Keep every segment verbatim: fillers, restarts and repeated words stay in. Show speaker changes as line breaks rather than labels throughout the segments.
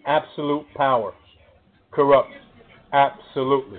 absolute power corrupts absolutely.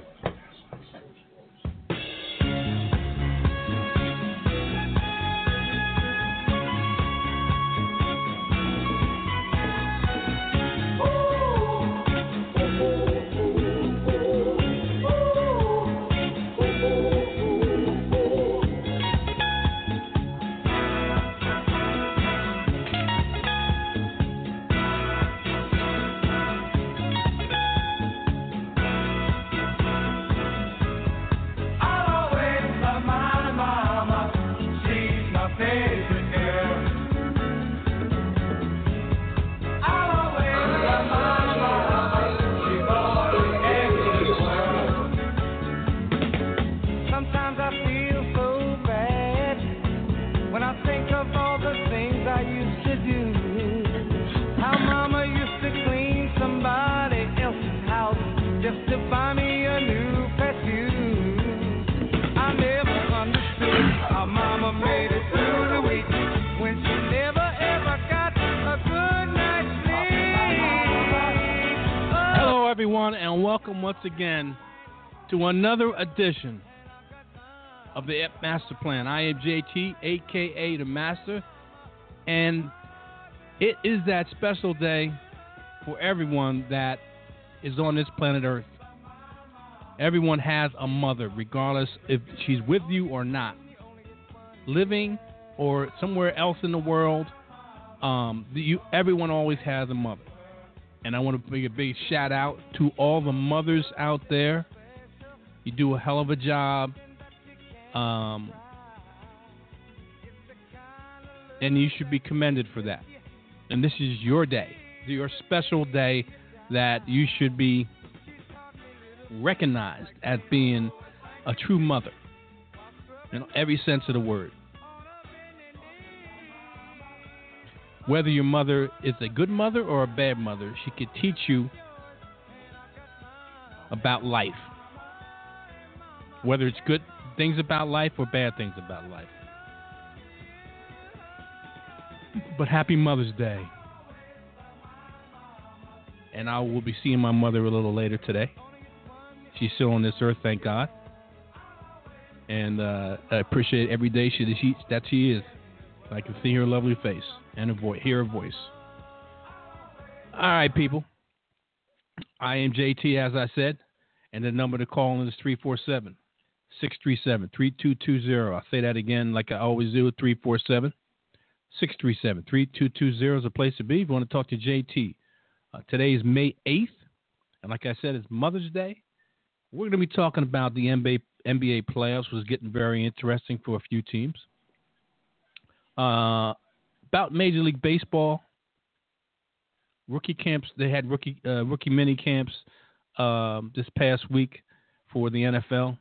And welcome once again to another edition of the Master Plan. I am J T, aka the Master, and it is that special day for everyone that is on this planet Earth. Everyone has a mother, regardless if she's with you or not, living or somewhere else in the world. Um, you, everyone always has a mother. And I want to make a big shout out to all the mothers out there. You do a hell of a job. Um, and you should be commended for that. And this is your day, your special day that you should be recognized as being a true mother in every sense of the word. Whether your mother is a good mother or a bad mother, she could teach you about life. Whether it's good things about life or bad things about life. But happy Mother's Day. And I will be seeing my mother a little later today. She's still on this earth, thank God. And uh, I appreciate every day she, she, that she is. I can see her lovely face and her vo- hear her voice. All right, people. I am J T, as I said, and the number to call in is three four seven, six three seven, three two two zero. I'll say that again like I always do, three four seven, six three seven, three two two zero is a place to be if you want to talk to J T. Uh, today is May eighth, and like I said, it's Mother's Day. We're going to be talking about the N B A, N B A playoffs, which is getting very interesting for a few teams. Uh, about Major League Baseball, rookie camps. They had rookie uh, rookie mini camps um, this past week for the N F L,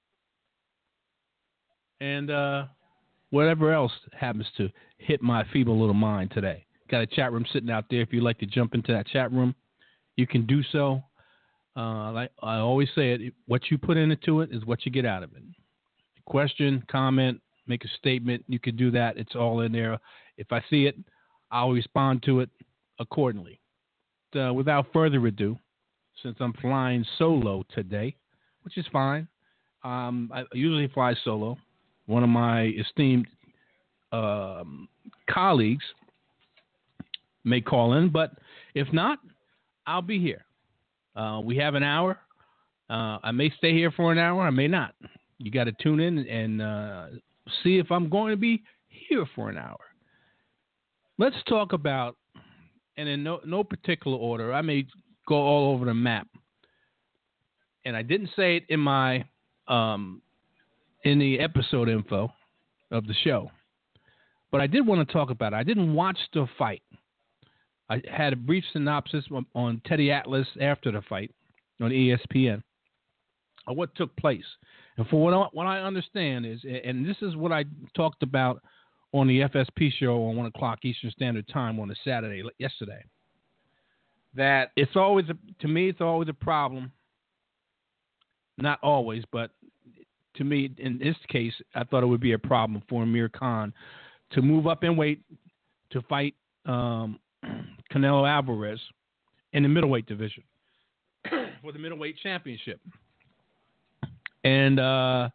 and uh, whatever else happens to hit my feeble little mind today. Got a chat room sitting out there. If you'd like to jump into that chat room, you can do so. Uh, like I always say, it what you put into it is what you get out of it. Question, comment. Make a statement. You can do that. It's all in there. If I see it, I'll respond to it accordingly. Uh, without further ado, since I'm flying solo today, which is fine. Um, I usually fly solo. One of my esteemed um, colleagues may call in, but if not, I'll be here. Uh, we have an hour. Uh, I may stay here for an hour. I may not. You got to tune in and uh, see if I'm going to be here for an hour. Let's talk about, and in no, no particular order, I may go all over the map. And I didn't say it in my um, in the episode info of the show, but I did want to talk about it. I didn't watch the fight. I had a brief synopsis on, on Teddy Atlas after the fight on E S P N of what took place. And for what I, what I understand is, and this is what I talked about on the F S P show on one o'clock Eastern Standard Time on a Saturday yesterday, that it's always, a, to me, it's always a problem. Not always, but to me, in this case, I thought it would be a problem for Amir Khan to move up in weight to fight um, Canelo Alvarez in the middleweight division for the middleweight championship. And uh,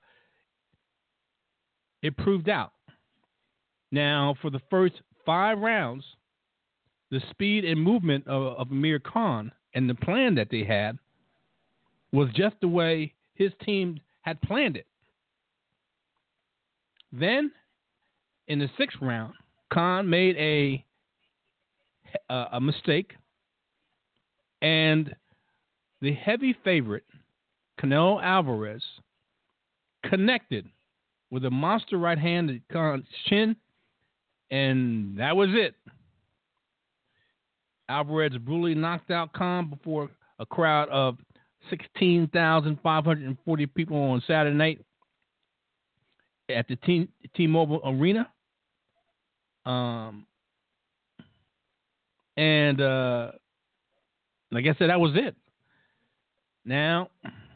it proved out. Now, for the first five rounds, the speed and movement of, of Amir Khan and the plan that they had was just the way his team had planned it. Then, in the sixth round, Khan made a a, a mistake, and the heavy favorite, Canelo Alvarez, connected with a monster right hand at Khan's chin, and that was it. Alvarez brutally knocked out Khan before a crowd of sixteen thousand five hundred forty people on Saturday night at the T- T-Mobile Arena. Um, and uh, like I said, that was it. Now,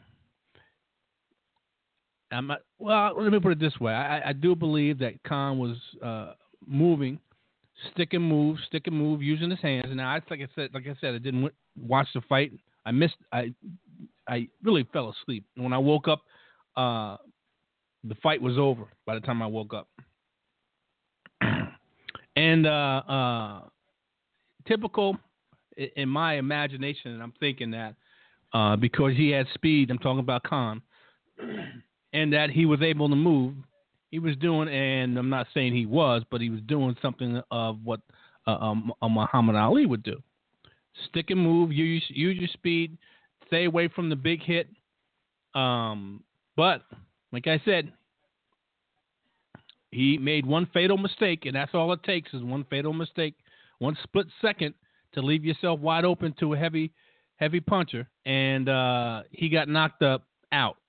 I'm not, well, let me put it this way. I, I do believe that Khan was uh, moving, stick and move, stick and move, using his hands. And now, I, like I said, like I said, I didn't watch the fight. I missed. I I really fell asleep. And when I woke up, uh, the fight was over by the time I woke up. and uh, uh, typical in my imagination, and I'm thinking that uh, because he had speed, I'm talking about Khan, and that he was able to move, he was doing, and I'm not saying he was, but he was doing something of what uh, um, a Muhammad Ali would do. Stick and move, use, use your speed, stay away from the big hit. Um, but, like I said, he made one fatal mistake, and that's all it takes is one fatal mistake, one split second to leave yourself wide open to a heavy, heavy puncher, and uh, he got knocked up out.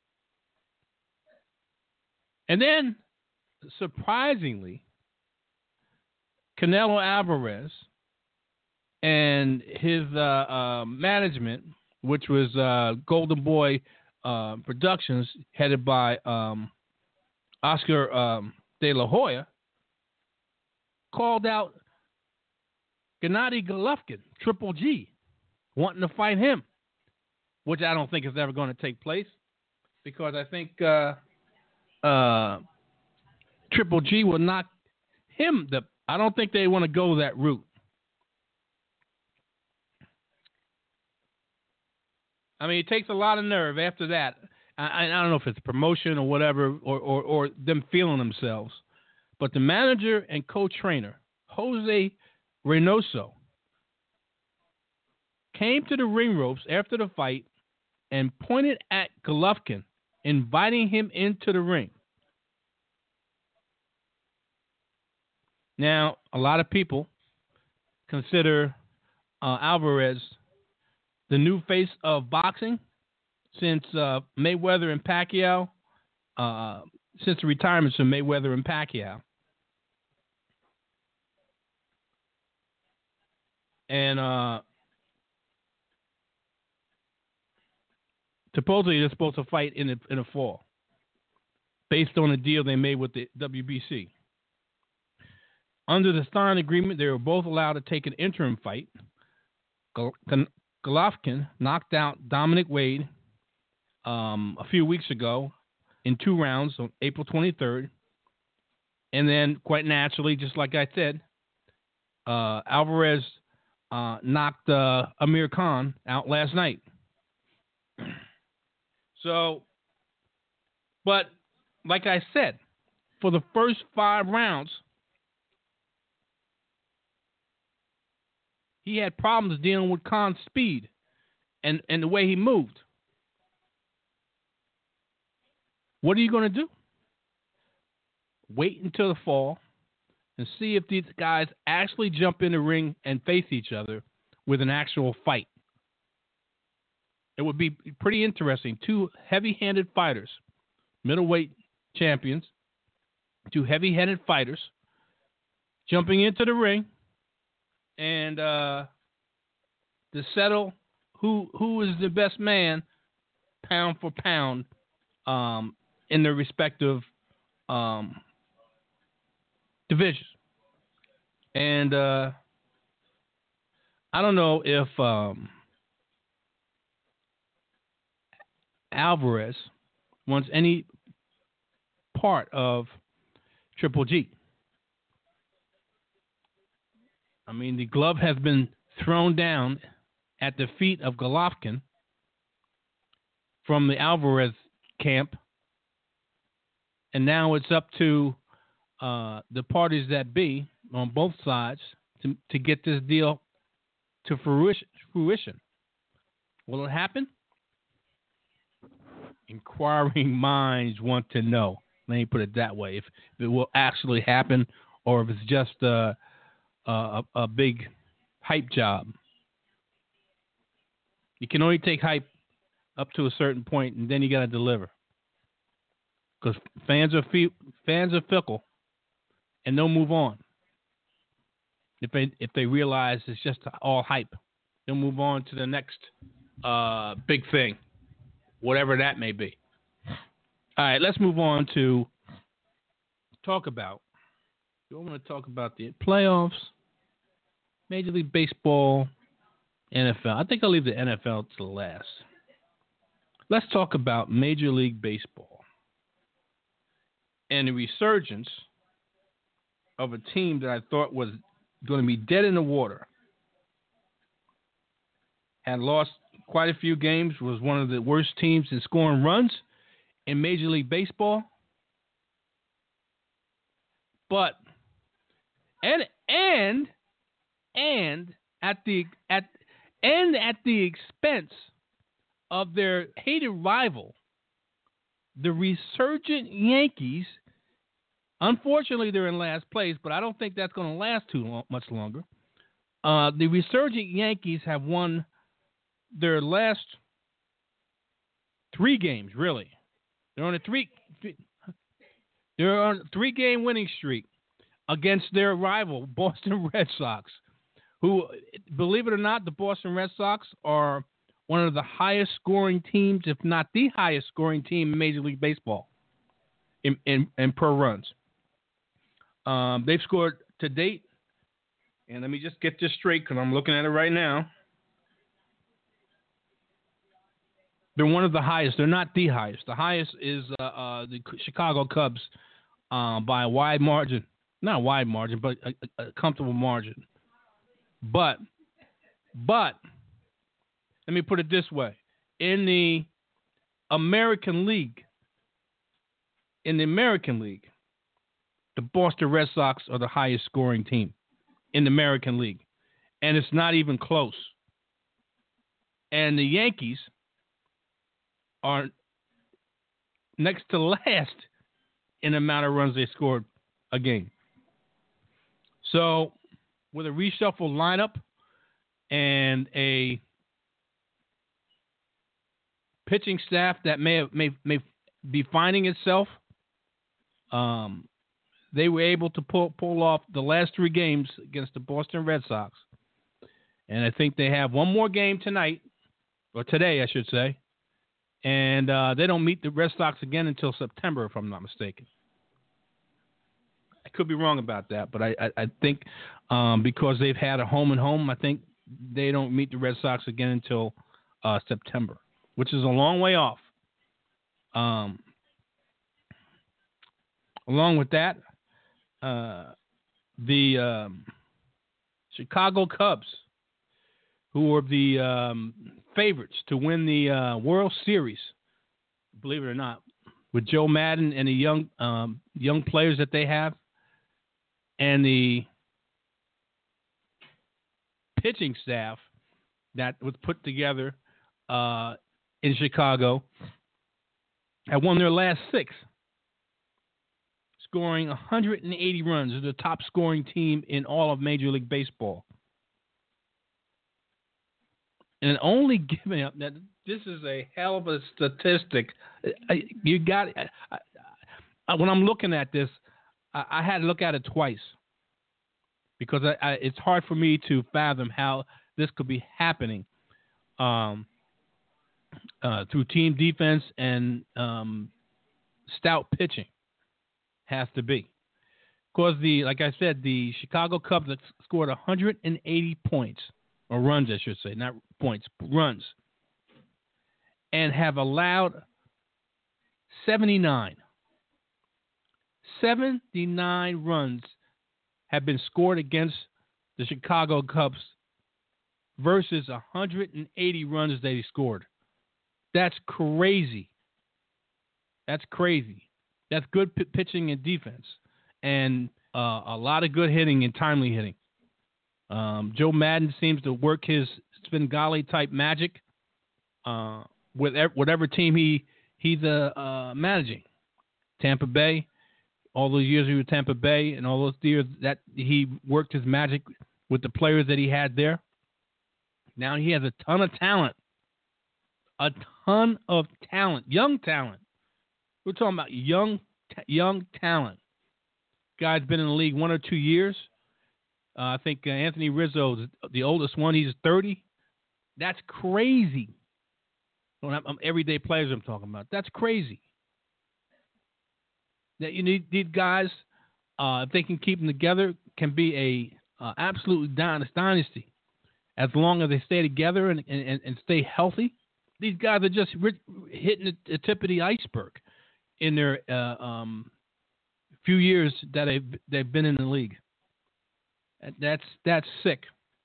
And then, surprisingly, Canelo Alvarez and his uh, uh, management, which was uh, Golden Boy uh, Productions, headed by um, Oscar um, De La Hoya, called out Gennady Golovkin, Triple G, wanting to fight him, which I don't think is ever going to take place because I think uh, uh, Triple G will knock him. The I don't think they want to go that route. I mean, it takes a lot of nerve after that. I, I don't know if it's promotion or whatever, or, or, or them feeling themselves. But the manager and co-trainer, Jose Reynoso, came to the ring ropes after the fight and pointed at Golovkin, inviting him into the ring. Now, a lot of people consider uh, Alvarez the new face of boxing since uh, Mayweather and Pacquiao, uh, since the retirements of Mayweather and Pacquiao. And uh, supposedly they're supposed to fight in the, in the fall, based on a deal they made with the W B C. Under the Stein agreement, they were both allowed to take an interim fight. Golovkin knocked out Dominic Wade um, a few weeks ago in two rounds on April twenty-third. And then, quite naturally, just like I said, uh, Alvarez uh, knocked uh, Amir Khan out last night. So, but like I said, for the first five rounds, he had problems dealing with Khan's speed and, and the way he moved. What are you going to do? Wait until the fall and see if these guys actually jump in the ring and face each other with an actual fight. It would be pretty interesting. Two heavy-handed fighters, middleweight champions, two heavy-handed fighters jumping into the ring and uh, to settle who who is the best man, pound for pound, um, in their respective um, divisions. And uh, I don't know if um, Alvarez wants any part of Triple G. I mean, the glove has been thrown down at the feet of Golovkin from the Alvarez camp, and now it's up to uh, the parties that be on both sides to, to get this deal to fruition. fruition. Will it happen? Inquiring minds want to know. Let me put it that way. If, if it will actually happen, or if it's just a, a, a big hype job. You can only take hype up to a certain point, and then you got to deliver. Because fans are fe- fans are fickle, and they'll move on. If they if they realize it's just all hype, they'll move on to the next uh, big thing, whatever that may be. All right, let's move on to talk about. Do I want to talk about the playoffs, Major League Baseball, N F L? I think I'll leave the N F L to last. Let's talk about Major League Baseball and the resurgence of a team that I thought was going to be dead in the water. Had lost quite a few games, was one of the worst teams in scoring runs in Major League Baseball. But and and and at the at and at the expense of their hated rival, the resurgent Yankees. Unfortunately, they're in last place, but I don't think that's going to last too long, much longer. Uh, the resurgent Yankees have won their last three games. Really, they're on a three. They're on a three-game winning streak against their rival, Boston Red Sox, who, believe it or not, the Boston Red Sox are one of the highest-scoring teams, if not the highest-scoring team in Major League Baseball in, in, in per runs. Um, they've scored to date, and let me just get this straight because I'm looking at it right now. They're one of the highest. They're not the highest. The highest is uh, uh, the Chicago Cubs uh, by a wide margin. Not a wide margin, but a, a comfortable margin. But, but, let me put it this way. In the American League, in the American League, the Boston Red Sox are the highest scoring team in the American League. And it's not even close. And the Yankees are next to last in the amount of runs they scored a game. So, with a reshuffled lineup and a pitching staff that may have, may may be finding itself, um, they were able to pull pull off the last three games against the Boston Red Sox, and I think they have one more game tonight, or today, I should say, and uh, they don't meet the Red Sox again until September, if I'm not mistaken. I could be wrong about that, but I, I, I think um, because they've had a home and home, I think they don't meet the Red Sox again until uh, September, which is a long way off. Um, along with that, uh, the um, Chicago Cubs, who are the um, favorites to win the uh, World Series, believe it or not, with Joe Madden and the young um, young players that they have, and the pitching staff that was put together uh, in Chicago, have won their last six, scoring one hundred eighty runs. They're the top scoring team in all of Major League Baseball. And only giving up that this is a hell of a statistic. You got I, I, when I'm looking at this, I, I had to look at it twice because I, I, it's hard for me to fathom how this could be happening um, uh, through team defense and um, stout pitching. Has to be because the like I said, the Chicago Cubs scored one hundred eighty points or runs, I should say, not points, runs, and have allowed seventy-nine. seventy-nine runs have been scored against the Chicago Cubs versus one hundred eighty runs they scored. That's crazy. That's crazy. That's good p- pitching and defense, and uh, a lot of good hitting and timely hitting. Um, Joe Madden seems to work his Svengali type magic uh, with ev- whatever team he he's uh, uh, managing. Tampa Bay, all those years he was Tampa Bay, and all those years that he worked his magic with the players that he had there. Now he has a ton of talent, a ton of talent, young talent. We're talking about young, t- young talent. Guy's been in the league one or two years. Uh, I think uh, Anthony Rizzo is the oldest one. He's thirty. That's crazy. Don't have, um, everyday players I'm talking about. That's crazy. That you need these guys, uh, if they can keep them together, can be a uh, absolutely dynasty. As long as they stay together and, and, and stay healthy, these guys are just hitting the, the tip of the iceberg in their uh, um, few years that they've, they've been in the league. That's that's sick.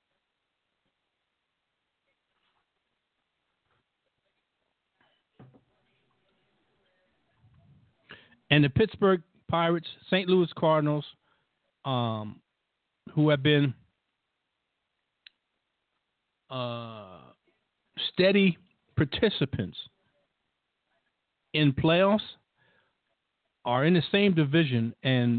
And the Pittsburgh Pirates, Saint Louis Cardinals, um, who have been uh, steady participants in playoffs, are in the same division, and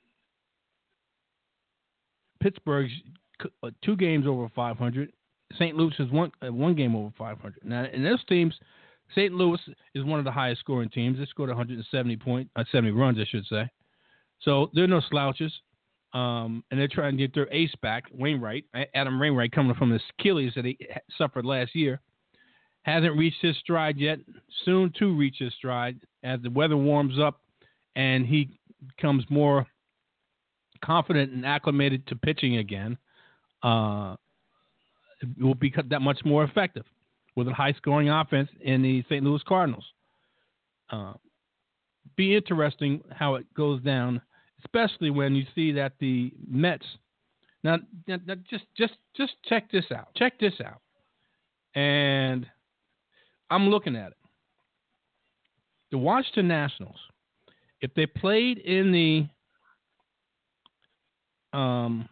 Pittsburgh's two games over five hundred. Saint Louis is one uh, one game over five hundred. Now, in those teams, Saint Louis is one of the highest scoring teams. They scored one hundred seventy point, uh, seventy runs, I should say. So they're no slouches, um, and they're trying to get their ace back, Wainwright. Adam Wainwright, coming from the Achilles that he suffered last year, hasn't reached his stride yet. Soon to reach his stride as the weather warms up and he becomes more confident and acclimated to pitching again. Uh, it will be that much more effective with a high-scoring offense in the Saint Louis Cardinals. Uh, be interesting how it goes down, especially when you see that the Mets. Now, now just just just check this out. Check this out. And I'm looking at it. The Washington Nationals, if they played in the um,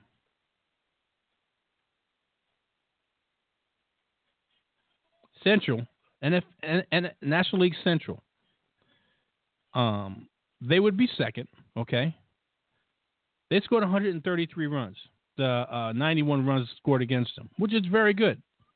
Central and if and, and National League Central, um, they would be second. Okay, they scored one hundred thirty-three runs. The uh, ninety-one runs scored against them, which is very good.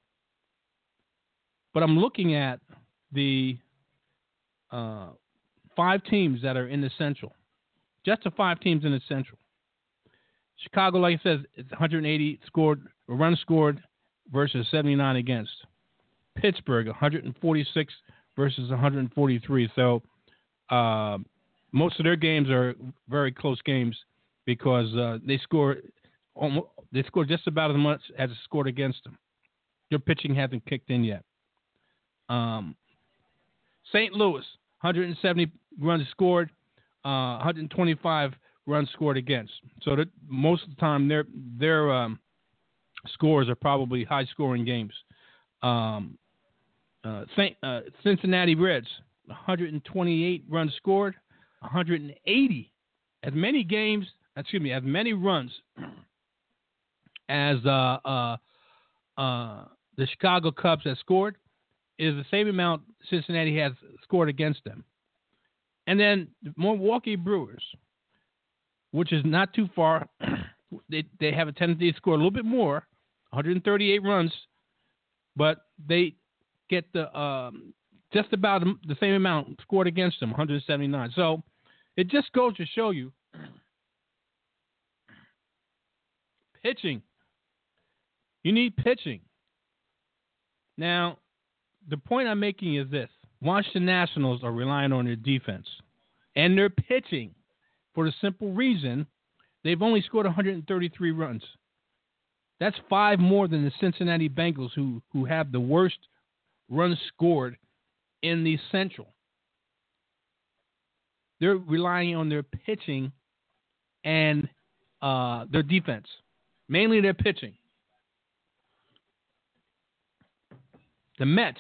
But I'm looking at the uh, five teams that are in the Central. Just the five teams in the Central. Chicago, like I said, it's one hundred eighty scored runs scored versus seventy-nine against. Pittsburgh, one hundred forty-six versus one hundred forty-three. So uh, most of their games are very close games because uh, they score almost, they score just about as much as scored against them. Their pitching hasn't kicked in yet. Um, Saint Louis, one hundred seventy runs scored, uh, one hundred twenty-five runs scored against. So that most of the time their their um, scores are probably high-scoring games. Um, uh, Saint, uh, Cincinnati Reds, one hundred twenty-eight runs scored, one hundred eighty. As many games, excuse me, as many runs as uh, uh, uh, the Chicago Cubs have scored is the same amount Cincinnati has scored against them. And then the Milwaukee Brewers, which is not too far, they they have a tendency to score a little bit more, one hundred thirty-eight runs, but they get the um, just about the same amount scored against them, one hundred seventy-nine. So it just goes to show you pitching. You need pitching. Now, the point I'm making is this. Washington Nationals are relying on their defense and their pitching for the simple reason they've only scored one hundred thirty-three runs. That's five more than the Cincinnati Bengals, who who have the worst runs scored in the Central. They're relying on their pitching and uh, their defense, mainly their pitching. The Mets,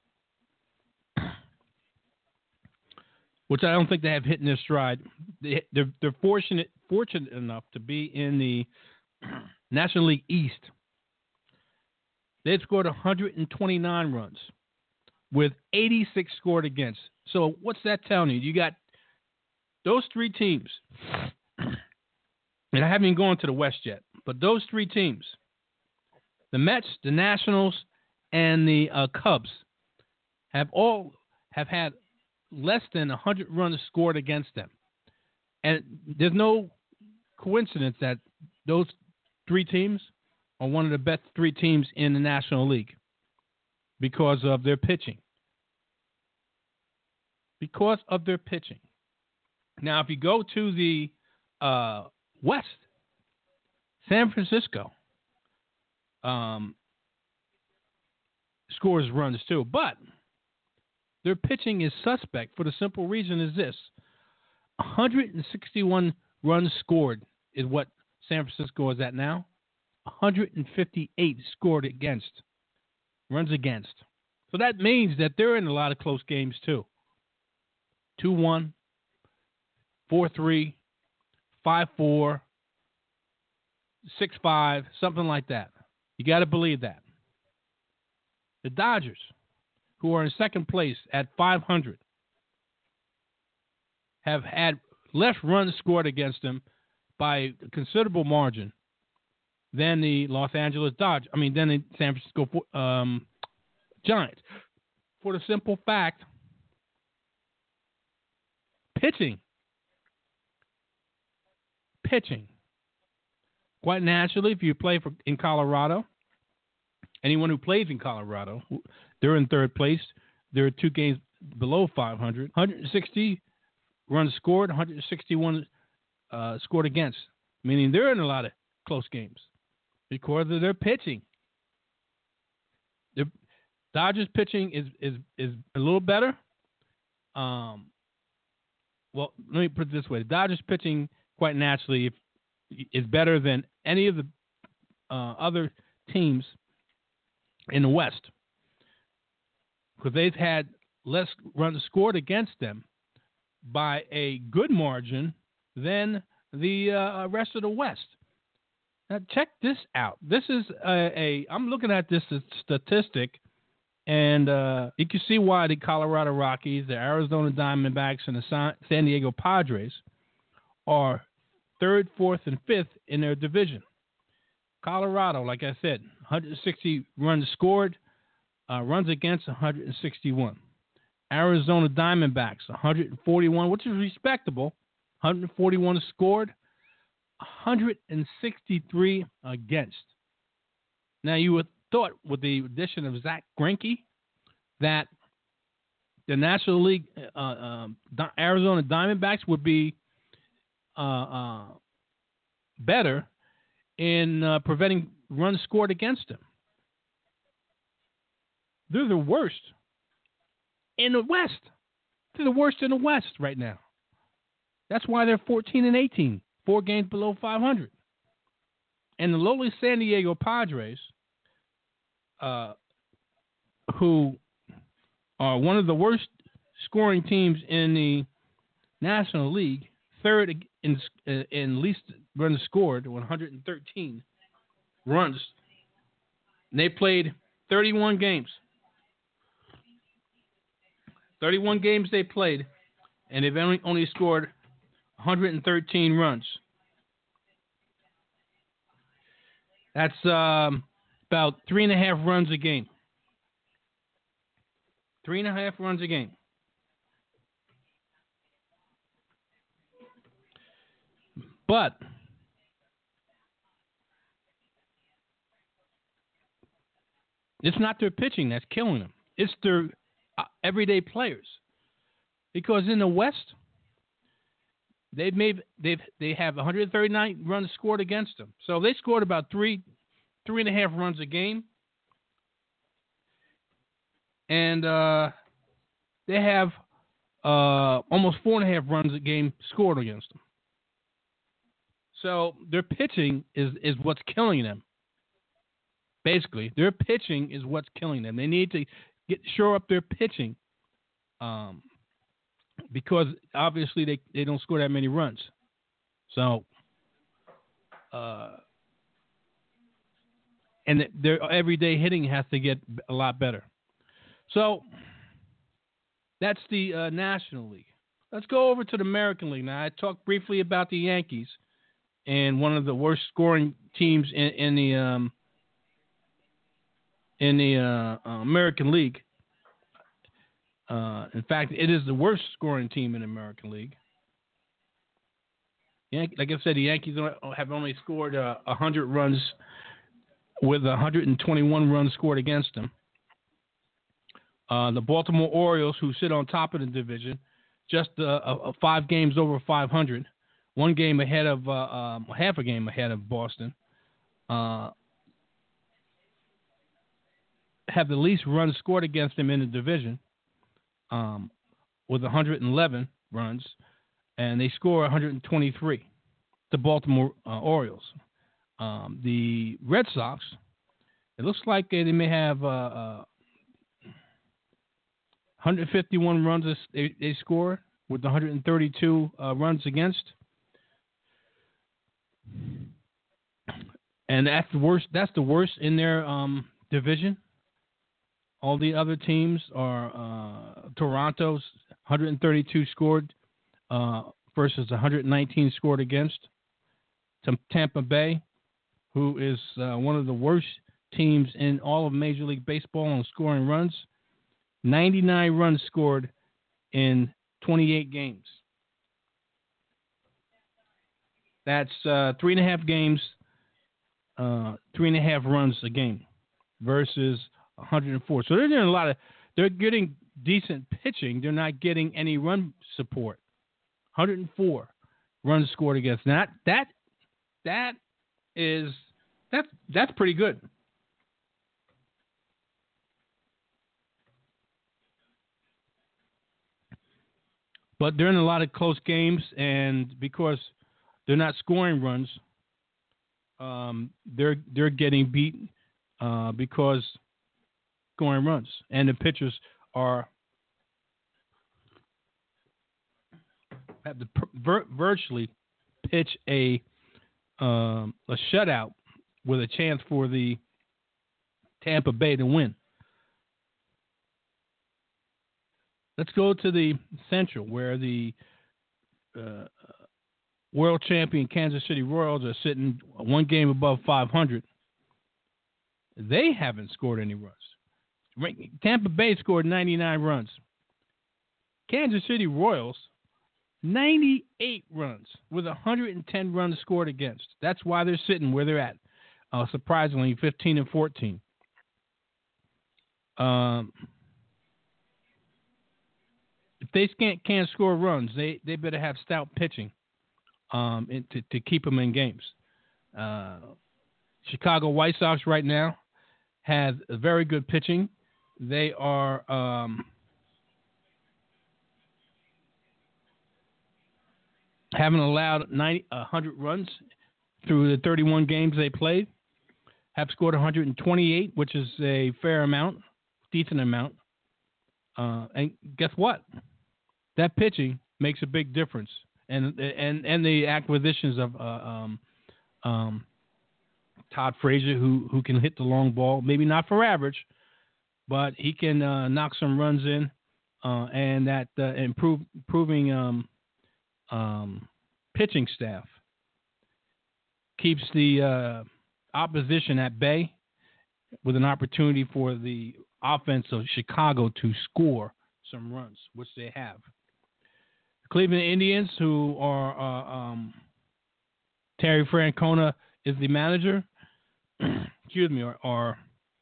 which I don't think they have hit in their stride, they, they're, they're fortunate fortunate enough to be in the National League East. They've scored one hundred twenty-nine runs with eighty-six scored against. So what's that telling you? You got those three teams, and I haven't even gone to the West yet, but those three teams, the Mets, the Nationals, and the uh, Cubs, have all have had less than one hundred runs scored against them. And there's no coincidence that those three teams are one of the best three teams in the National League because of their pitching. Because of their pitching. Now, if you go to the uh, West, San Francisco um, scores runs too, but their pitching is suspect for the simple reason is this. one hundred sixty-one runs scored is what San Francisco is at now. one hundred fifty-eight scored against, runs against. So that means that they're in a lot of close games too. two one, four three, five four, six five, something like that. You got to believe that. The Dodgers, who are in second place at five hundred, have had less runs scored against them by a considerable margin than the Los Angeles Dodgers. I mean, than the San Francisco um, Giants. For the simple fact, pitching, pitching. Quite naturally, if you play for in Colorado, anyone who plays in Colorado, they're in third place. There are two games below five hundred. one hundred sixty runs scored, one hundred sixty-one uh, scored against, meaning they're in a lot of close games because of their pitching. The Dodgers pitching is is is a little better. Um, well, let me put it this way: the Dodgers pitching, quite naturally, if, is better than any of the uh, other teams in the West, because they've had less runs scored against them by a good margin than the uh, rest of the West. Now, check this out. This is a, a I'm looking at this statistic, and uh, you can see why the Colorado Rockies, the Arizona Diamondbacks, and the San Diego Padres are third, fourth, and fifth in their division. Colorado, like I said, one hundred sixty runs scored, uh, runs against one hundred sixty-one. Arizona Diamondbacks, one hundred forty-one, which is respectable. one hundred forty-one scored, one hundred sixty-three against. Now, you would thought with the addition of Zach Greinke that the National League uh, uh, Arizona Diamondbacks would be uh, uh, better in uh, preventing runs scored against them. They're the worst in the West. They're the worst in the West right now. That's why they're fourteen and eighteen, four games below five hundred. And the lowly San Diego Padres, uh, who are one of the worst scoring teams in the National League, third in, in least runs scored, one hundred thirteen runs. And they played thirty-one games. thirty-one games they played, and they've only, only scored one hundred thirteen runs. That's um, about three and a half runs a game. Three and a half runs a game. But it's not their pitching that's killing them. It's their uh, everyday players. Because in the West, they've made they've they have one hundred thirty-nine runs scored against them. So they scored about three three and a half runs a game, and uh, they have uh, almost four and a half runs a game scored against them. So their pitching is, is what's killing them. Basically, their pitching is what's killing them. They need to get shore up their pitching, um, because obviously they, they don't score that many runs. So, uh, and their everyday hitting has to get a lot better. So that's the uh, National League. Let's go over to the American League now. I talked briefly about the Yankees and one of the worst scoring teams in, in the um, in the uh, uh, American League. Uh, in fact, it is the worst scoring team in the American League. Yan- like I said, the Yankees have only scored uh, one hundred runs with one hundred twenty-one runs scored against them. Uh, the Baltimore Orioles, who sit on top of the division, just uh, uh, five games over five hundred, one game ahead of, uh, um, half a game ahead of Boston, uh, have the least runs scored against them in the division, um, with one hundred eleven runs, and they score one hundred twenty-three. The Baltimore uh, Orioles. Um, the Red Sox, it looks like they may have uh, uh, one hundred fifty-one runs they, they score with one hundred thirty-two uh, runs against. And that's the worst. That's the worst in their um, division. All the other teams are uh, Toronto's one hundred thirty-two scored uh, versus one hundred nineteen scored against. Tampa Bay, who is uh, one of the worst teams in all of Major League Baseball on scoring runs, ninety-nine runs scored in twenty-eight games. That's uh, three and a half games, uh, three and a half runs a game versus one hundred four. So they're doing a lot of, they're getting decent pitching. They're not getting any run support. one hundred four runs scored against. Now, that, that is, that's, that's pretty good. But they're in a lot of close games, and because they're not scoring runs, um, they're they're getting beat uh, because scoring runs, and the pitchers are have to vir- virtually pitch a um, a shutout with a chance for the Tampa Bay to win. Let's go to the Central, where the uh, world champion Kansas City Royals are sitting one game above five hundred. They haven't scored any runs. Tampa Bay scored ninety-nine runs. Kansas City Royals, ninety-eight runs with one hundred ten runs scored against. That's why they're sitting where they're at. Uh, surprisingly, fifteen and fourteen. Um, if they can't, can't score runs, they, they better have stout pitching um, in, to, to keep them in games. Uh, Chicago White Sox right now have very good pitching. They are um, haven't allowed ninety, one hundred runs through the thirty-one games they played. Have scored one hundred twenty-eight, which is a fair amount, decent amount. Uh, and guess what? That pitching makes a big difference. And and and the acquisitions of uh, um, um, Todd Frazier, who who can hit the long ball, maybe not for average, but he can uh, knock some runs in, uh, and that uh, improve improving um, um, pitching staff keeps the uh, opposition at bay with an opportunity for the offense of Chicago to score some runs, which they have. The Cleveland Indians, who are uh, um, Terry Francona is the manager, excuse me, are, are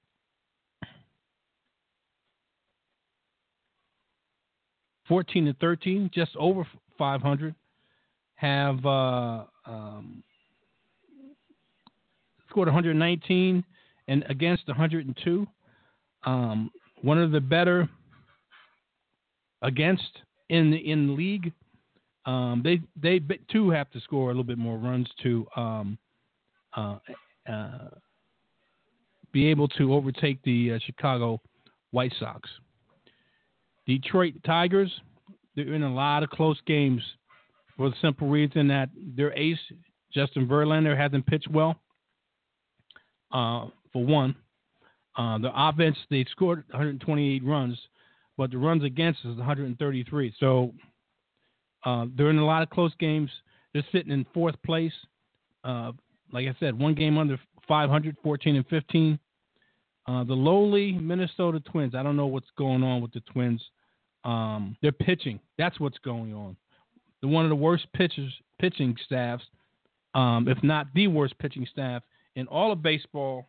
fourteen to thirteen, just over five hundred, have uh, um, scored one hundred nineteen and against one hundred two. Um, one of the better against in the in the league. Um, they they too have to score a little bit more runs to um, uh, uh, be able to overtake the uh, Chicago White Sox. Detroit Tigers, they're in a lot of close games for the simple reason that their ace, Justin Verlander, hasn't pitched well. Uh, for one, uh, the offense, they scored one hundred twenty-eight runs, but the runs against is one hundred thirty-three. So uh, they're in a lot of close games. They're sitting in fourth place. Uh, like I said, one game under five hundred, fourteen and fifteen. Uh, the lowly Minnesota Twins, I don't know what's going on with the Twins. Um, they're pitching. That's what's going on. They're one of the worst pitchers, pitching staffs, um, if not the worst pitching staff in all of baseball,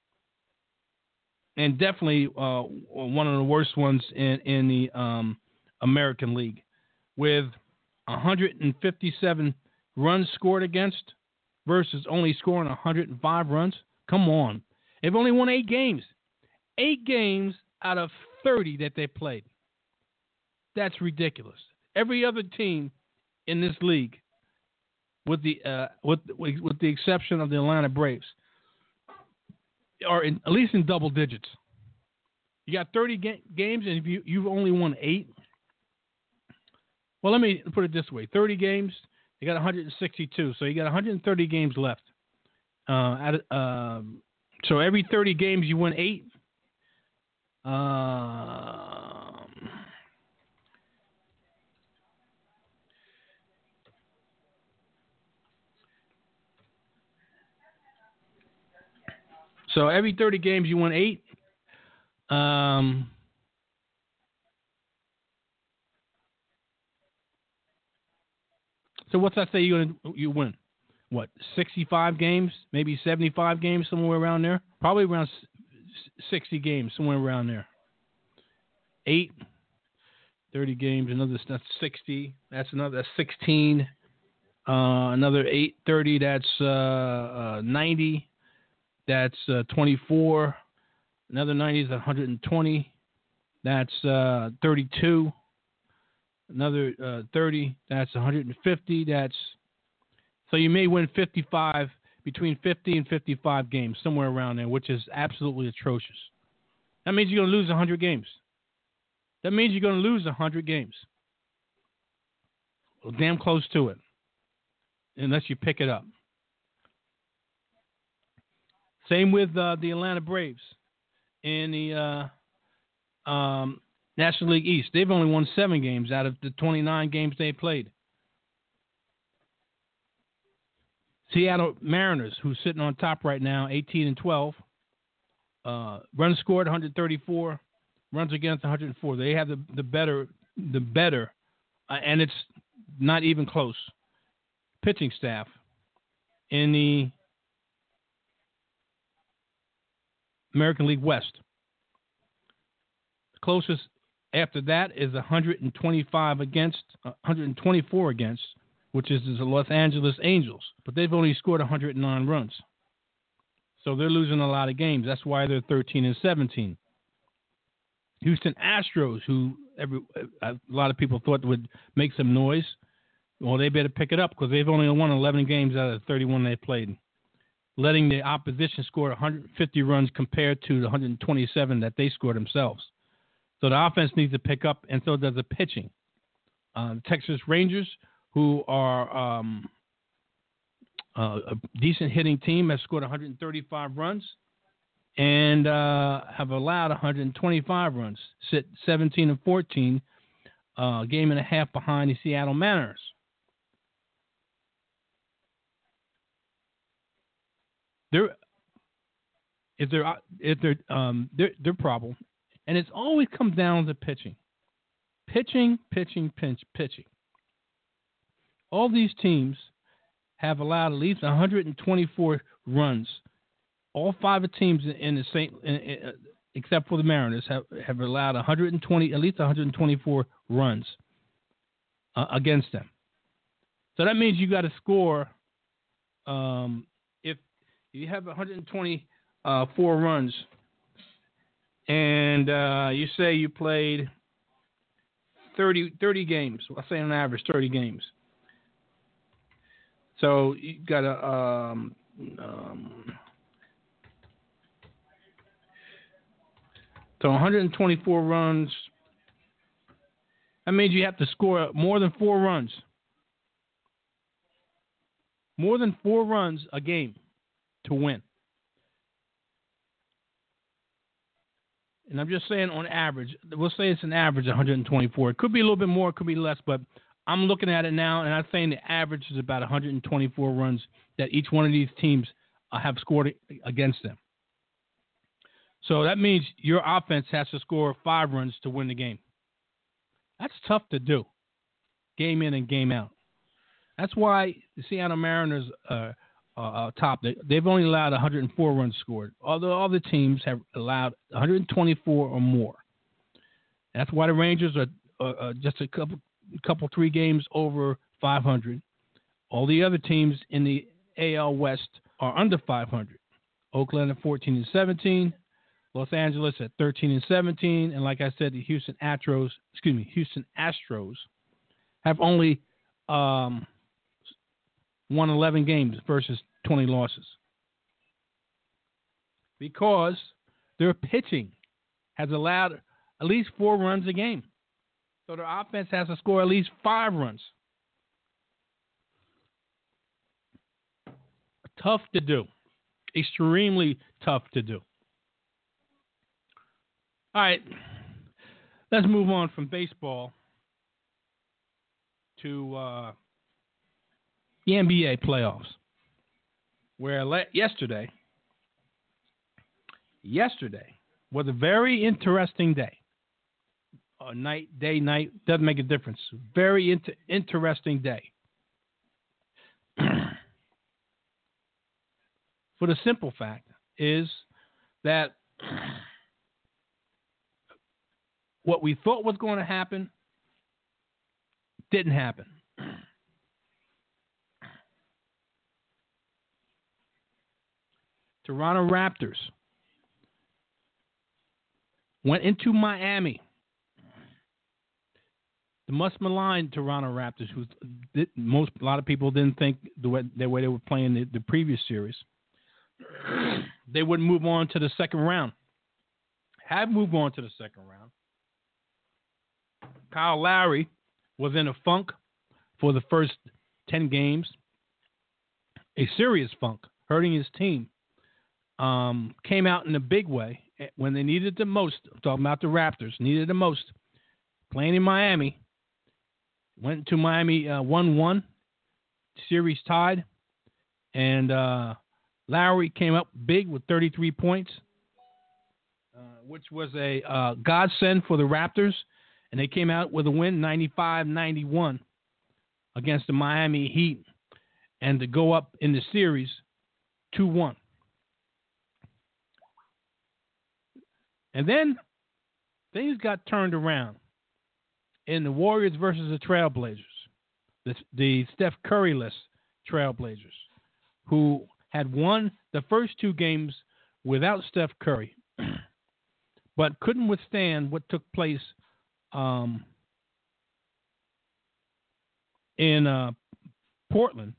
and definitely uh, one of the worst ones in, in the um, American League, with one hundred fifty-seven runs scored against versus only scoring one hundred five runs. Come on. They've only won eight games. Eight games out of thirty that they played. That's ridiculous. Every other team in this league, with the uh, with with the exception of the Atlanta Braves, are in, at least in double digits. You got thirty ga- games, and if you you've only won eight. Well, let me put it this way: thirty games, you got one hundred sixty-two, so you got one hundred thirty games left. Uh, at, um, so every thirty games, you win eight. Um, so every thirty games, you win eight. Um, so what's that say you're gonna you win? What, sixty-five games, maybe seventy-five games, somewhere around there? Probably around sixty games, somewhere around there. Eight, thirty games, another, that's sixty. That's another, that's sixteen. Uh, another eight, thirty, that's uh, uh, ninety. That's uh, twenty-four. Another ninety is one hundred twenty. That's uh, thirty-two. Another uh, thirty, that's one hundred fifty. That's So you may win fifty-five, between fifty and fifty-five games, somewhere around there, which is absolutely atrocious. That means you're going to lose one hundred games. That means you're going to lose one hundred games. Well, damn close to it, unless you pick it up. Same with uh, the Atlanta Braves in the uh, um, National League East. They've only won seven games out of the twenty-nine games they played. Seattle Mariners, who's sitting on top right now, eighteen and twelve. Uh, runs scored one hundred thirty-four, runs against one hundred four. They have the, the better, the better, uh, and it's not even close, pitching staff in the American League West. The closest after that is one hundred twenty-five against, uh, one hundred twenty-four against, which is the Los Angeles Angels, but they've only scored one hundred nine runs. So they're losing a lot of games. That's why they're thirteen and seventeen. Houston Astros, who every a lot of people thought would make some noise, well, they better pick it up because they've only won eleven games out of the thirty-one they played, letting the opposition score one hundred fifty runs compared to the one hundred twenty-seven that they scored themselves. So the offense needs to pick up, and so does the pitching. Uh, the Texas Rangers, who are um, uh, a decent hitting team, have scored one hundred thirty-five runs and uh, have allowed one hundred twenty-five runs, sit seventeen and fourteen, uh, game and a half behind the Seattle Mariners. They're, if they're, if they're, um, their their problem, and it's always come down to pitching, pitching, pitching, pinch, pitching. All these teams have allowed at least one hundred twenty-four runs. All five of the teams in the Saint, except for the Mariners, have, have allowed one hundred twenty, at least one hundred twenty-four runs uh, against them. So that means you got to score. Um, if You have one hundred twenty-four runs, and uh, you say you played thirty, thirty games. I'll say on average thirty games. So you got a um, um, so one hundred twenty-four runs. That means you have to score more than four runs. More than four runs a game to win. And I'm just saying on average, we'll say it's an average of one hundred twenty-four. It could be a little bit more, it could be less, but I'm looking at it now, and I'm saying the average is about one hundred twenty-four runs that each one of these teams uh, have scored against them. So that means your offense has to score five runs to win the game. That's tough to do, game in and game out. That's why the Seattle Mariners uh, are top. They, they've only allowed one hundred four runs scored, although all the teams have allowed one hundred twenty-four or more. That's why the Rangers are uh, uh, just a couple, couple, three games over five hundred. All the other teams in the A L West are under five hundred. Oakland at fourteen and seventeen. Los Angeles at thirteen and seventeen, and like I said, the Houston Astros, excuse me, Houston Astros have only um, won eleven games versus twenty losses because their pitching has allowed at least four runs a game. So their offense has to score at least five runs. Tough to do, extremely tough to do. All right, let's move on from baseball to uh, the N B A playoffs, where le- yesterday, yesterday was a very interesting day. Uh, night, day, night, doesn't make a difference. Very inter- interesting day. For the simple fact is that what we thought was going to happen didn't happen. Toronto Raptors went into Miami. The much maligned Toronto Raptors, who did, most a lot of people didn't think the way, the way they were playing the, the previous series, they would move on to the second round. Have moved on to the second round. Kyle Lowry was in a funk for the first ten games, a serious funk, hurting his team. Um, came out in a big way when they needed the most. I'm talking about the Raptors, needed the most. Playing in Miami, went to Miami uh, one one, series tied, and uh, Lowry came up big with thirty-three points, uh, which was a uh, godsend for the Raptors. And they came out with a win, ninety-five ninety-one, against the Miami Heat, and to go up in the series two one. And then things got turned around in the Warriors versus the Trailblazers, the, the Steph Curry-less Trailblazers, who had won the first two games without Steph Curry, but couldn't withstand what took place Um, in uh, Portland,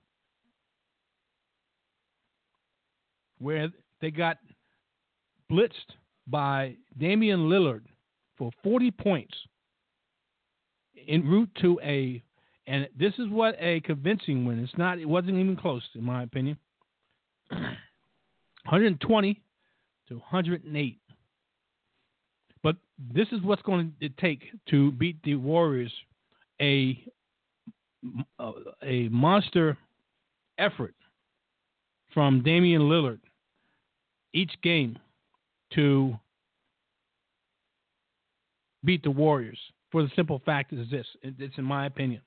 where they got blitzed by Damian Lillard for forty points en route to a, and this is what a convincing win. It's not. It wasn't even close, in my opinion. one hundred twenty to one hundred eight. But this is what's going to take to beat the Warriors, a, a monster effort from Damian Lillard each game to beat the Warriors. For the simple fact is this, it's in my opinion.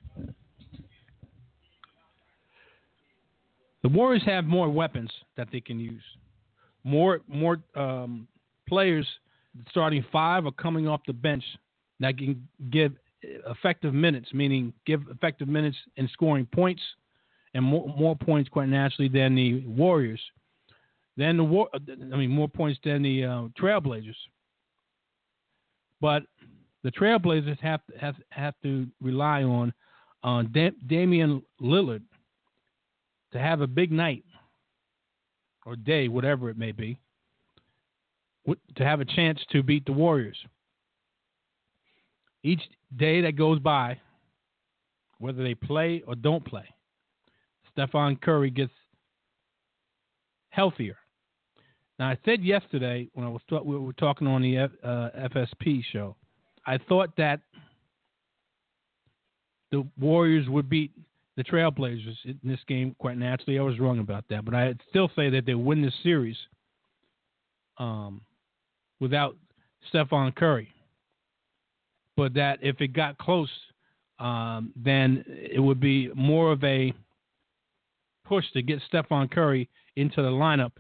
The Warriors have more weapons that they can use. More, more um, players. Starting five are coming off the bench that can give effective minutes, meaning give effective minutes in scoring points and more, more points, quite naturally, than the Warriors. than the war. I mean, more points than the uh, Trailblazers. But the Trailblazers have to, have have to rely on on da- Damian Lillard to have a big night or day, whatever it may be, to have a chance to beat the Warriors. Each day that goes by, whether they play or don't play, Stephon Curry gets healthier. Now, I said yesterday when I was th- we were talking on the F, uh, F S P show, I thought that the Warriors would beat the Trailblazers in this game quite naturally. I was wrong about that, but I still say that they win this series um, without Stephon Curry. But that if it got close, um, then it would be more of a push to get Stephon Curry into the lineup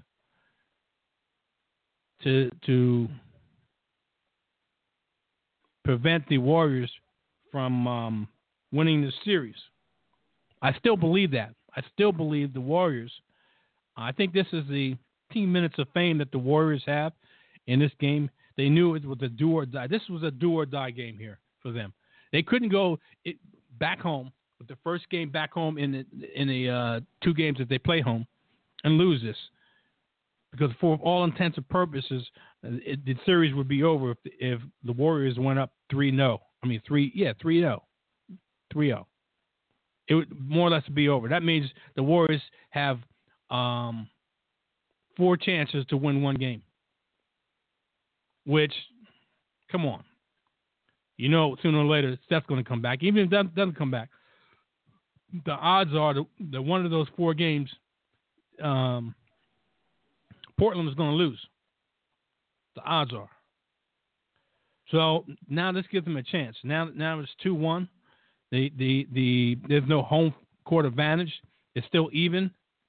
to to prevent the Warriors from um, winning the series. I still believe that. I still believe the Warriors. I think this is the fifteen minutes of fame that the Warriors have in this game. They knew it was a do or die. This was a do or die game here for them. They couldn't go it, back home with the first game back home in the in the uh, two games that they play home and lose this, because for all intents and purposes, it, the series would be over if, if the Warriors went up three no. I mean three yeah three no, three zero. It would more or less be over. That means the Warriors have um, four chances to win one game. Which, come on. You know, sooner or later, Steph's going to come back. Even if that doesn't come back, the odds are that, that one of those four games, um, Portland is going to lose. The odds are. So now this gives them a chance. Now, now it's two one. The, the, the, there's no home court advantage. It's still even.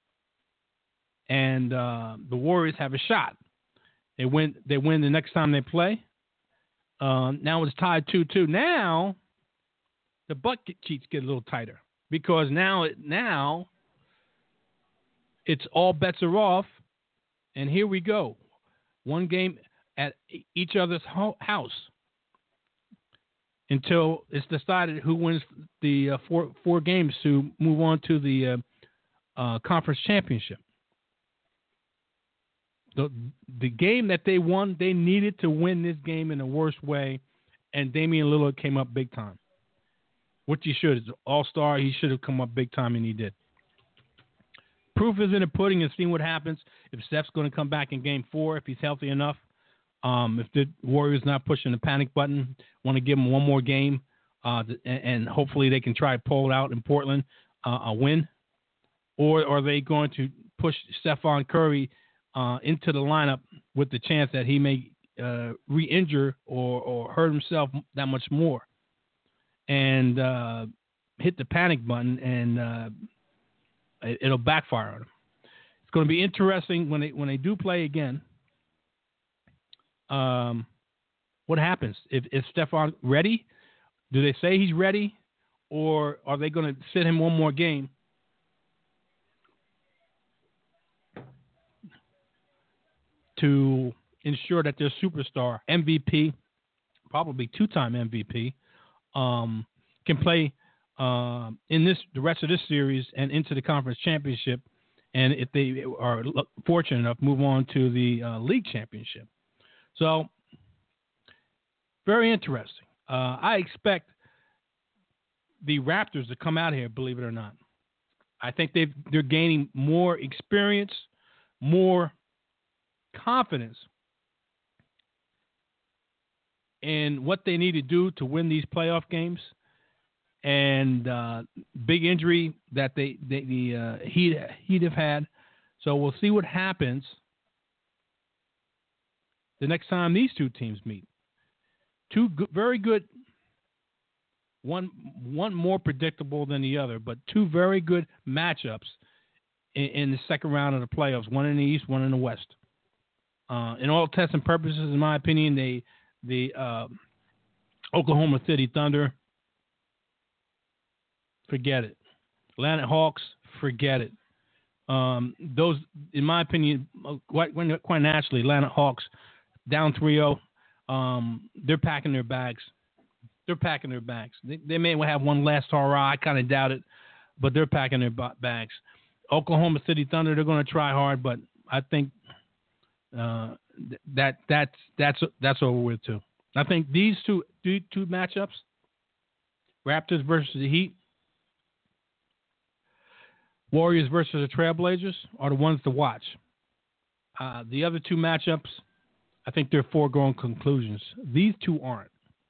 And uh, the Warriors have a shot. They win. They win the next time they play. Um, now it's tied two two. Now the bucket cheats get a little tighter because now it now it's all bets are off, and here we go. One game at each other's ho- house until it's decided who wins the uh, four four games to move on to the uh, uh, conference championship. The the game that they won, they needed to win this game in the worst way, and Damian Lillard came up big time. Which he should. As an all-star, he should have come up big time, and he did. Proof is in the pudding and seeing what happens. If Steph's going to come back in game four, if he's healthy enough, um, if the Warriors not pushing the panic button, want to give him one more game, uh, and, and hopefully they can try to pull it out in Portland, uh, a win. Or are they going to push Stephon Curry Uh, into the lineup with the chance that he may uh, re-injure or, or hurt himself that much more and uh, hit the panic button, and uh, it, it'll backfire on him. It's going to be interesting when they when they do play again. Um, what happens? If, if Stephon ready? Do they say he's ready, or are they going to sit him one more game? To ensure that their superstar, M V P, probably two-time M V P, um, can play uh, in this the rest of this series and into the conference championship, and if they are fortunate enough, move on to the uh, league championship. So, very interesting. Uh, I expect the Raptors to come out here, believe it or not. I think they've they're gaining more experience, more confidence in what they need to do to win these playoff games, and uh, big injury that they, they the uh, Heat Heat have had. So we'll see what happens the next time these two teams meet. Two good, very good. One one more predictable than the other, but two very good matchups in, in the second round of the playoffs. One in the East, one in the West. Uh, in all intents and purposes, in my opinion, they, the uh, Oklahoma City Thunder, forget it. Atlanta Hawks, forget it. Um, those, in my opinion, quite, quite naturally, Atlanta Hawks down three oh. Um, they're packing their bags. They're packing their bags. They, they may have one last hurrah. I kind of doubt it, but they're packing their bags. Oklahoma City Thunder, they're going to try hard, but I think uh, that that's that's that's over with too. I think these two two, two matchups, Raptors versus the Heat, Warriors versus the Trailblazers, are the ones to watch. Uh, the other two matchups, I think they're foregone conclusions. These two aren't.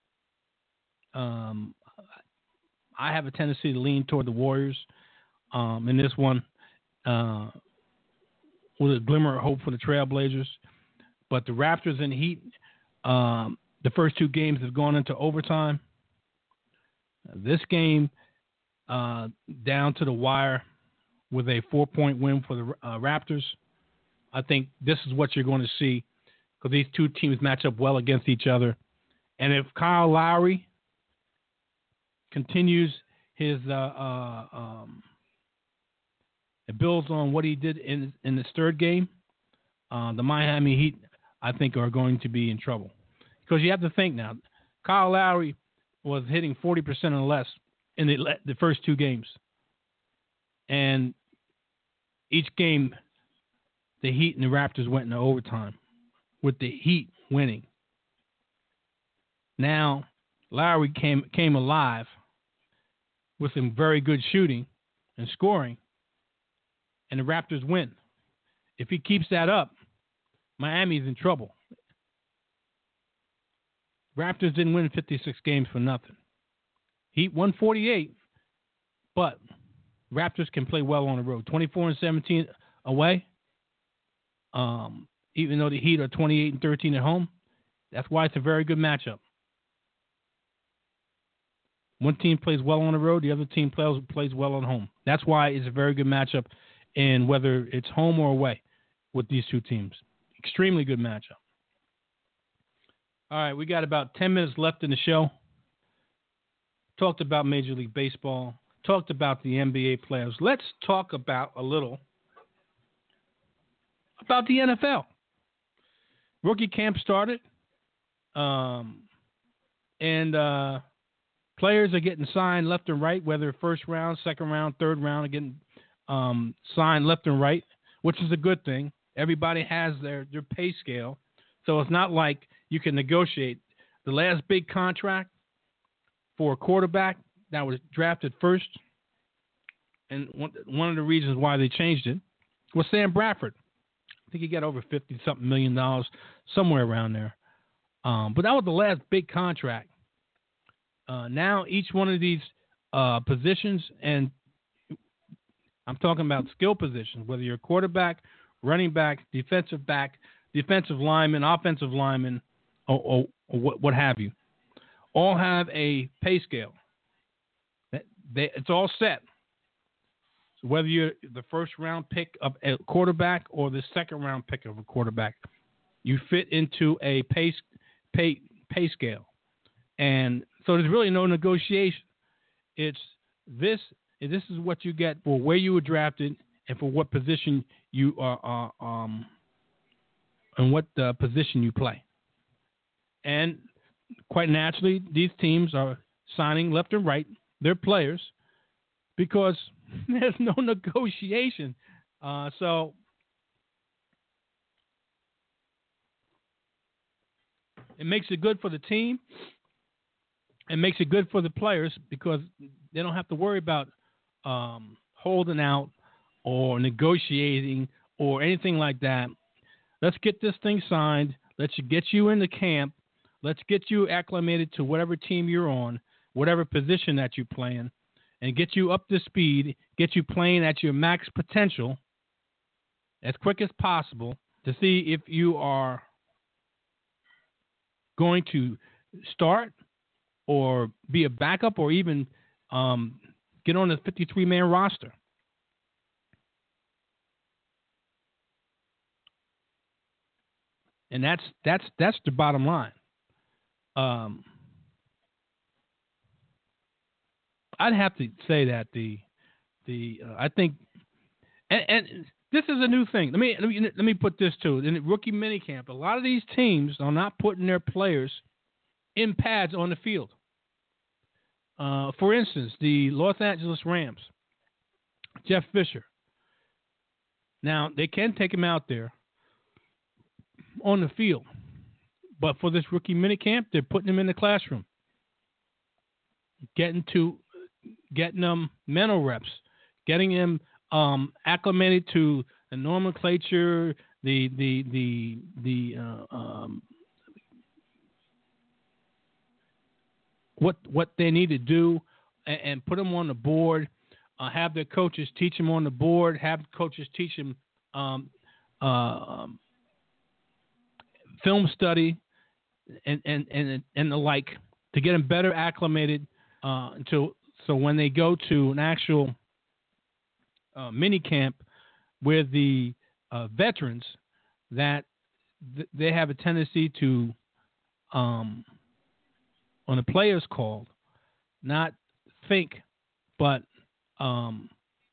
Um, I have a tendency to lean toward the Warriors um, in this one, uh, with a glimmer of hope for the Trailblazers. But the Raptors and the Heat, um, the first two games have gone into overtime. This game, uh, down to the wire with a four-point win for the uh, Raptors. I think this is what you're going to see because these two teams match up well against each other. And if Kyle Lowry continues his uh, uh, um, it builds on what he did in in this third game, uh, the Miami Heat, I think, are going to be in trouble. Because you have to think now, Kyle Lowry was hitting forty percent or less in the, the first two games. And each game, the Heat and the Raptors went into overtime, with the Heat winning. Now, Lowry came came alive with some very good shooting and scoring, and the Raptors win. If he keeps that up, Miami's in trouble. Raptors didn't win fifty-six games for nothing. Heat won forty-eight, but Raptors can play well on the road. twenty-four and seventeen away. Um, even though the Heat are twenty-eight and thirteen at home, that's why it's a very good matchup. One team plays well on the road, the other team plays plays well at home. That's why it's a very good matchup, in whether it's home or away with these two teams. Extremely good matchup. All right, we got about ten minutes left in the show. Talked about Major League Baseball. Talked about the N B A players. Let's talk about a little about the N F L. Rookie camp started, um, and uh, players are getting signed left and right, whether first round, second round, third round, are getting um, signed left and right, which is a good thing. Everybody has their, their pay scale, so it's not like you can negotiate. The last big contract for a quarterback that was drafted first, and one, one of the reasons why they changed it was Sam Bradford. I think he got over fifty-something million dollars, somewhere around there. Um, but that was the last big contract. Uh, now each one of these uh, positions, and I'm talking about skill positions, whether you're a quarterback, running back, defensive back, defensive lineman, offensive lineman, or, or, or what, what have you, all have a pay scale. They, it's all set. So whether you're the first round pick of a quarterback or the second round pick of a quarterback, you fit into a pay pay pay scale, and so there's really no negotiation. It's this. This is what you get for where you were drafted and for what position you are, uh, um, and what uh, position you play. And quite naturally, these teams are signing left and right their players because there's no negotiation. Uh, so it makes it good for the team. It makes it good for the players because they don't have to worry about um, holding out or negotiating or anything like that. Let's get this thing signed. Let's get you into camp. Let's get you acclimated to whatever team you're on, whatever position that you're playing, and get you up to speed, get you playing at your max potential as quick as possible to see if you are going to start or be a backup or even um, get on the fifty-three man roster. And that's that's that's the bottom line. Um, I'd have to say that the the uh, I think and, and this is a new thing. Let me let me let me put this too. In the rookie minicamp, a lot of these teams are not putting their players in pads on the field. Uh, for instance, the Los Angeles Rams, Jeff Fisher. Now, they can take him out there on the field, but for this rookie minicamp, they're putting him in the classroom, getting to getting them mental reps, getting him um, acclimated to the nomenclature, the the the the uh, um, what what they need to do, and, and put them on the board. Uh, have their coaches teach them on the board. Have coaches teach them um, uh, um, film study and and and and the like to get them better acclimated. Uh, to so when they go to an actual uh, mini camp with the uh, veterans, that th- they have a tendency to um, on the players called, not think, but um,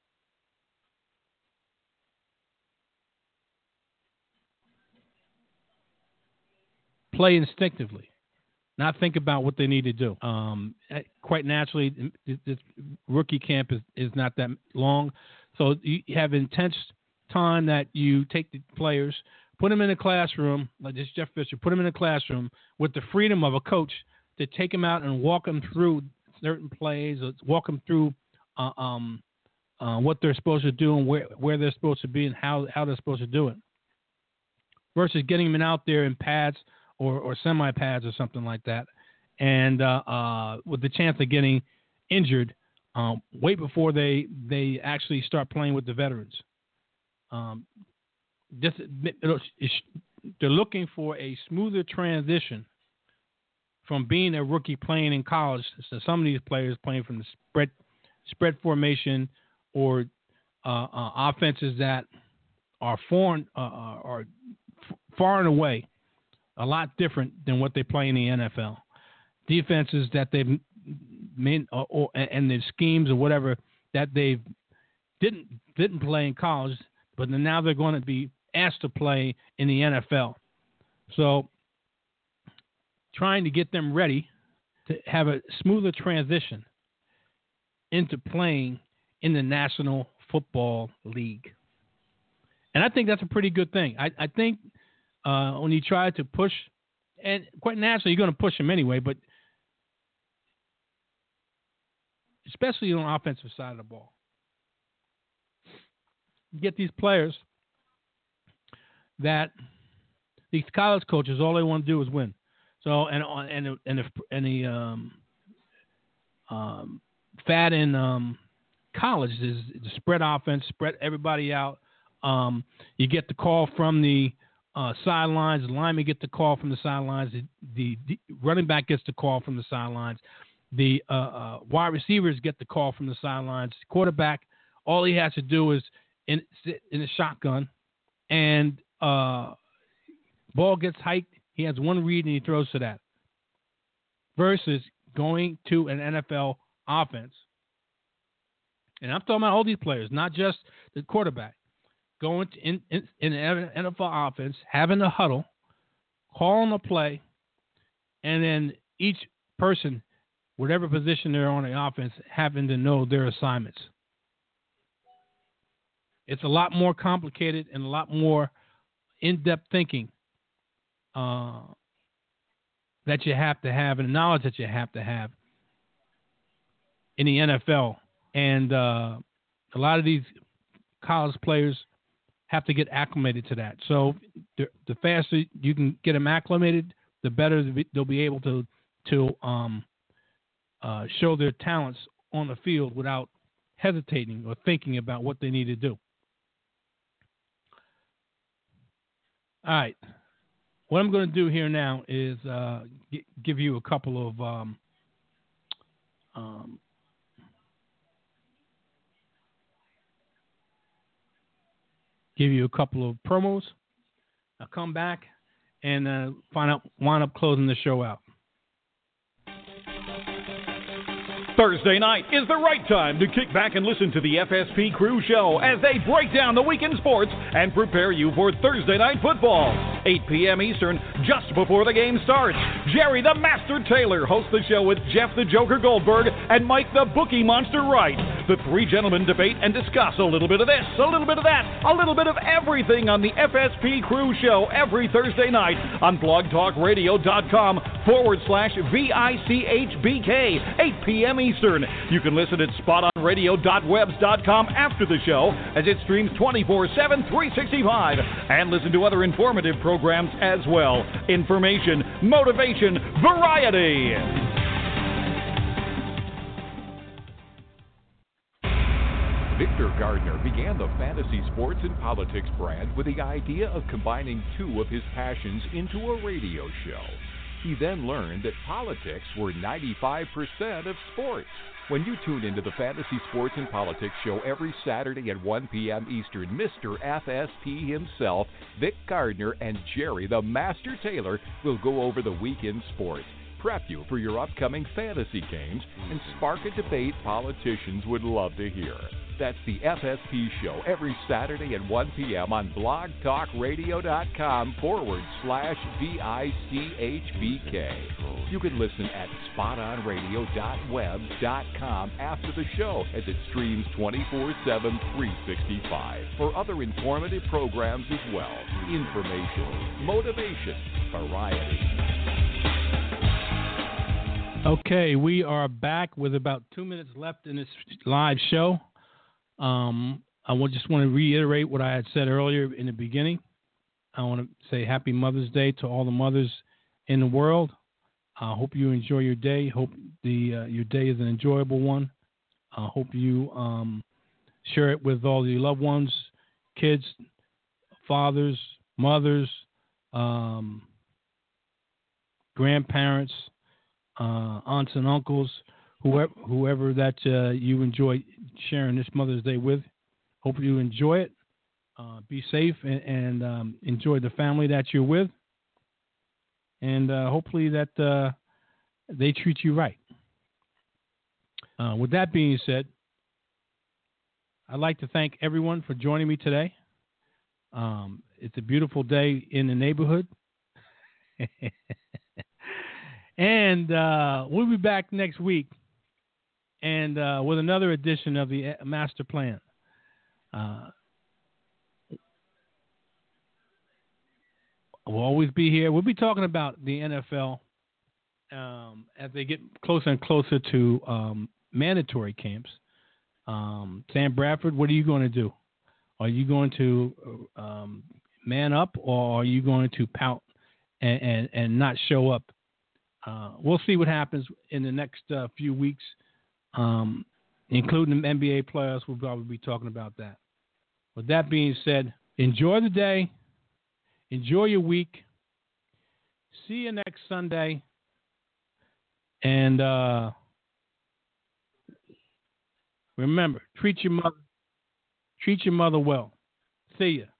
play instinctively, not think about what they need to do. Um, quite naturally, this rookie camp is, is not that long, so you have intense time that you take the players, put them in a classroom, like this Jeff Fisher, put them in a classroom with the freedom of a coach to take them out and walk them through certain plays, or walk them through uh, um, uh, what they're supposed to do and where, where they're supposed to be and how, how they're supposed to do it, versus getting them out there in pads or, or semi-pads or something like that, and uh, uh, with the chance of getting injured um, way before they, they actually start playing with the veterans. Um, this, they're looking for a smoother transition from being a rookie playing in college. So some of these players playing from the spread spread formation or uh, uh, offenses that are foreign uh, are f- far and away a lot different than what they play in the N F L. Defenses that they've made or, or and the schemes or whatever that they didn't didn't play in college, but now they're going to be asked to play in the N F L. So trying to get them ready to have a smoother transition into playing in the National Football League. And I think that's a pretty good thing. I, I think uh, when you try to push, and quite naturally you're going to push them anyway, but especially on the offensive side of the ball, you get these players that these college coaches, all they want to do is win. So and and and the, and the um, um, fad in um, college is the spread offense, spread everybody out. Um, you get the call from the uh, sidelines. The lineman get the call from the sidelines. The, the, the running back gets the call from the sidelines. The uh, uh, wide receivers get the call from the sidelines. The quarterback, all he has to do is in sit in a shotgun, and uh, ball gets hiked. He has one read and he throws to that. Versus going to an N F L offense, and I'm talking about all these players, not just the quarterback. Going to in, in, in an N F L offense, having a huddle, calling a play, and then each person, whatever position they're on the offense, having to know their assignments. It's a lot more complicated and a lot more in-depth thinking uh, that you have to have, and the knowledge that you have to have in the N F L. And uh, a lot of these college players have to get acclimated to that. So the, the faster you can get them acclimated, the better they'll be able to to um, uh, show their talents on the field without hesitating or thinking about what they need to do. All right. What I'm going to do here now is uh, g- give you a couple of um, um, give you a couple of promos. I'll come back and uh, find out, wind up closing the show out.
Thursday night is the right time to kick back and listen to the F S P Crew Show as they break down the weekend sports and prepare you for Thursday night football. eight p.m. Eastern, just before the game starts. Jerry the Master Taylor hosts the show with Jeff the Joker Goldberg and Mike the Bookie Monster Wright. The three gentlemen debate and discuss a little bit of this, a little bit of that, a little bit of everything on the F S P Crew Show every Thursday night on blogtalkradio.com forward slash V I C H B K, eight p.m. Eastern. You can listen at spot on radio dot webs dot com after the show as it streams twenty-four seven, three sixty-five, and listen to other informative programs as well. Information, motivation, variety.
Victor Gardner began the Fantasy Sports and Politics brand with the idea of combining two of his passions into a radio show. He then learned that politics were ninety-five percent of sports. When you tune into the Fantasy Sports and Politics show every Saturday at one p.m. Eastern, Mister F S P himself, Vic Gardner, and Jerry the Master Taylor will go over the weekend sports, prep you for your upcoming fantasy games, and spark a debate politicians would love to hear. That's the F S P show every Saturday at one p.m. on blogtalkradio.com forward slash V I C H B K. You can listen at spot on radio dot webs dot com after the show as it streams twenty-four seven, three sixty-five for other informative programs as well. Information, motivation, variety.
Okay, we are back with about two minutes left in this live show. Um, I just want to reiterate what I had said earlier in the beginning. I want to say Happy Mother's Day to all the mothers in the world. I uh, hope you enjoy your day. Hope the uh, your day is an enjoyable one. I uh, hope you um, share it with all your loved ones, kids, fathers, mothers, um, grandparents, uh, aunts and uncles, whoever, whoever that uh, you enjoy sharing this Mother's Day with. Hope you enjoy it. Uh, be safe and, and um, enjoy the family that you're with. And uh, hopefully that uh, they treat you right. Uh, with that being said, I'd like to thank everyone for joining me today. Um, it's a beautiful day in the neighborhood. And uh, we'll be back next week and uh, with another edition of the Master Plan. Uh, we'll always be here. We'll be talking about the N F L um, as they get closer and closer to um, mandatory camps. Um, Sam Bradford, what are you going to do? Are you going to um, man up, or are you going to pout and, and, and not show up? Uh, we'll see what happens in the next uh, few weeks, um, including the N B A playoffs. We'll probably be talking about that. With that being said, enjoy the day. Enjoy your week. See you next Sunday. And uh, remember, treat your mother, treat your mother well. See ya.